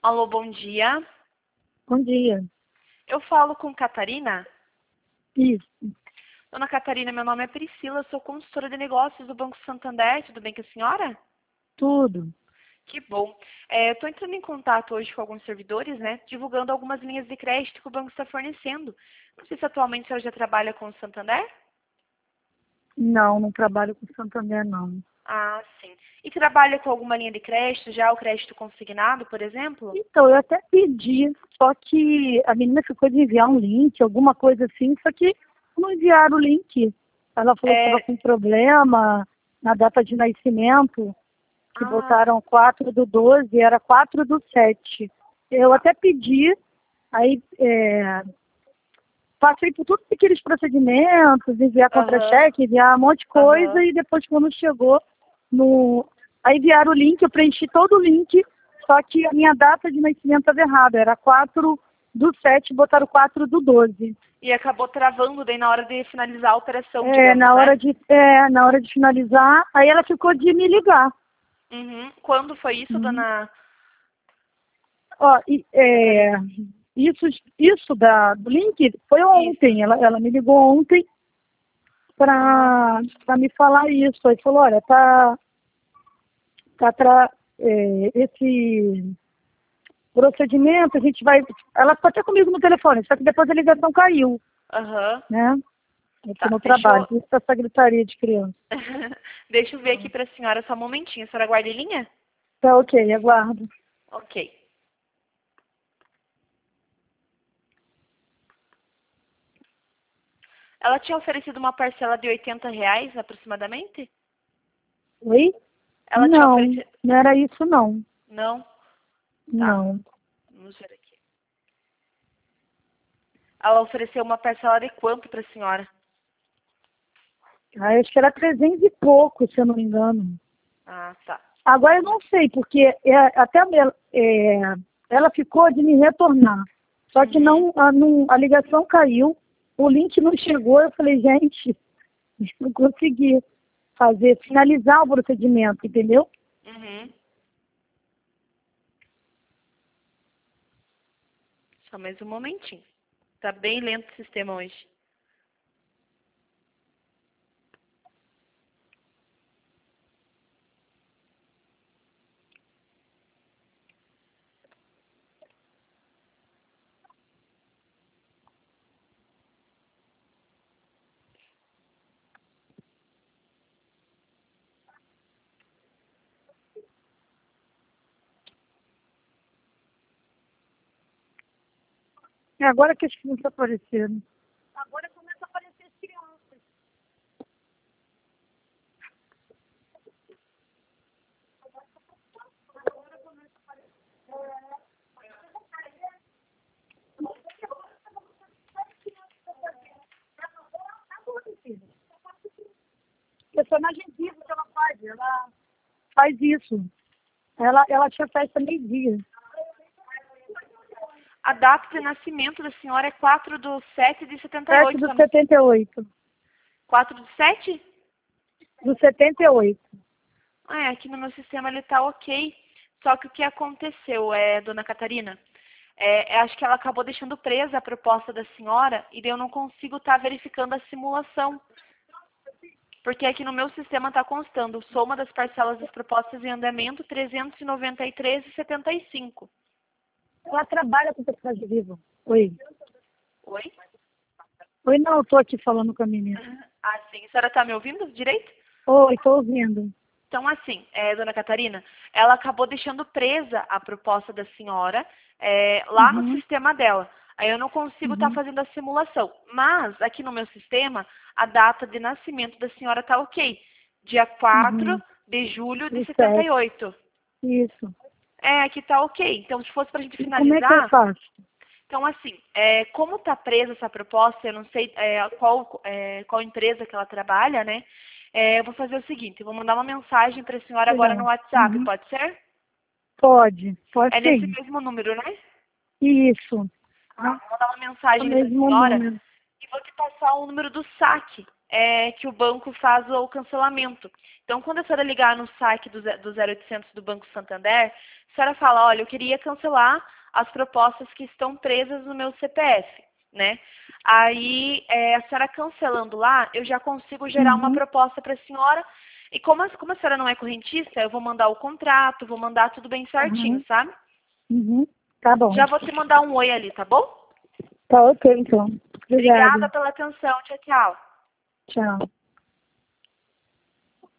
Alô, bom dia. Bom dia. Eu falo com Catarina. Isso, Dona Catarina, meu nome é Priscila, sou consultora de negócios do Banco Santander. Tudo bem com a senhora? tudo. Que bom. Eu estou entrando em contato hoje com alguns servidores, né? Divulgando algumas linhas de crédito que o banco está fornecendo. Não sei se atualmente a senhora já trabalha com o Santander? Não trabalho com Santander, não. Ah, sim. E trabalha com alguma linha de crédito, já o crédito consignado, por exemplo? Então, eu até pedi, só que a menina ficou de enviar um link, alguma coisa assim, só que não enviaram o link. Ela falou que estava É... com problema na data de nascimento, que Ah, botaram 4/12, era 4/7. Eu até pedi, aí passei por todos aqueles procedimentos, enviar aham, contra-cheque, enviar um monte de coisa, aham. e depois quando chegou no... Aí enviaram o link, eu preenchi todo o link, só que a minha data de nascimento estava errada, era 4/7, botaram 4/12. E acabou travando daí na hora de finalizar a operação, É, digamos, né? na hora de finalizar, aí ela ficou de me ligar. Uhum. Quando foi isso, Uhum. dona Ó, Catarina? isso do link foi Isso. ontem, ela me ligou ontem Ah, para me falar isso. Aí falou, olha, esse procedimento, a gente vai. Ela ficou até comigo no telefone, só que depois a ligação caiu, aham. né? Aqui Tá, no deixa trabalho, eu... por isso essa gritaria de criança. deixa eu ver aqui pra senhora só um momentinho. A senhora guarda em linha? Tá ok, aguardo. Ok. Ela tinha oferecido uma parcela de R$ 80 aproximadamente? Oi? Ela tinha Não, oferecido... não era isso não. Não? Tá. Não. Vamos ver aqui. Ela ofereceu uma parcela de quanto pra senhora? Ah, acho que era 300 e pouco, se eu não me engano. Ah, tá. Agora eu não sei, porque ela ficou de me retornar. Só que Uhum. a ligação caiu, o link não chegou, eu falei, gente, não consegui finalizar o procedimento, entendeu? Uhum. Só mais um momentinho. Tá bem lento o sistema hoje. É agora que as crianças apareceram. Agora começa a aparecer as crianças. Personagem vivo que ela faz isso. Ela tinha festa meio-dia. A data de nascimento da senhora é 4/7/78 Do também. 78. 4/7? Do 78. Aqui no meu sistema ele tá ok. Só que o que aconteceu, dona Catarina? Acho que ela acabou deixando presa a proposta da senhora e daí eu não consigo estar verificando a simulação. Porque aqui no meu sistema está constando soma das parcelas das propostas em andamento 393,75. Ela trabalha com personagem vivo. Oi. Oi? Oi, não, eu tô aqui falando com a menina. Ah, sim. A senhora está me ouvindo direito? Oi, tô ouvindo. Então, assim, dona Catarina, ela acabou deixando presa a proposta da senhora lá no Uhum, sistema dela. Aí eu não consigo estar uhum, fazendo a simulação. Mas, aqui no meu sistema, a data de nascimento da senhora está ok. Dia 4 uhum. de julho de Do 7. 78. Isso. Aqui está ok. Então, se fosse para a gente E como é que eu finalizar, faço? então, assim, como está presa essa proposta, eu não sei qual empresa que ela trabalha, né? Eu vou fazer o seguinte, eu vou mandar uma mensagem para a senhora agora no Legal. WhatsApp, Uhum. pode ser? Pode É nesse sim. mesmo número, né? Isso. Vou mandar uma É o mensagem para a mesmo senhora número. e vou te passar o número do saque. que o banco faz o cancelamento. Então, quando a senhora ligar no saque do 0800 do Banco Santander, a senhora fala, olha, eu queria cancelar as propostas que estão presas no meu CPF, né? Aí, a senhora cancelando lá, eu já consigo gerar uma Uhum. proposta para a senhora. E como a senhora não é correntista, eu vou mandar o contrato, vou mandar tudo bem certinho, Uhum. sabe? Uhum. Tá bom. Já vou te mandar um oi ali, tá bom? Tá ok, então. Obrigada Obrigada. pela atenção. Tchau, tchau. Tchau.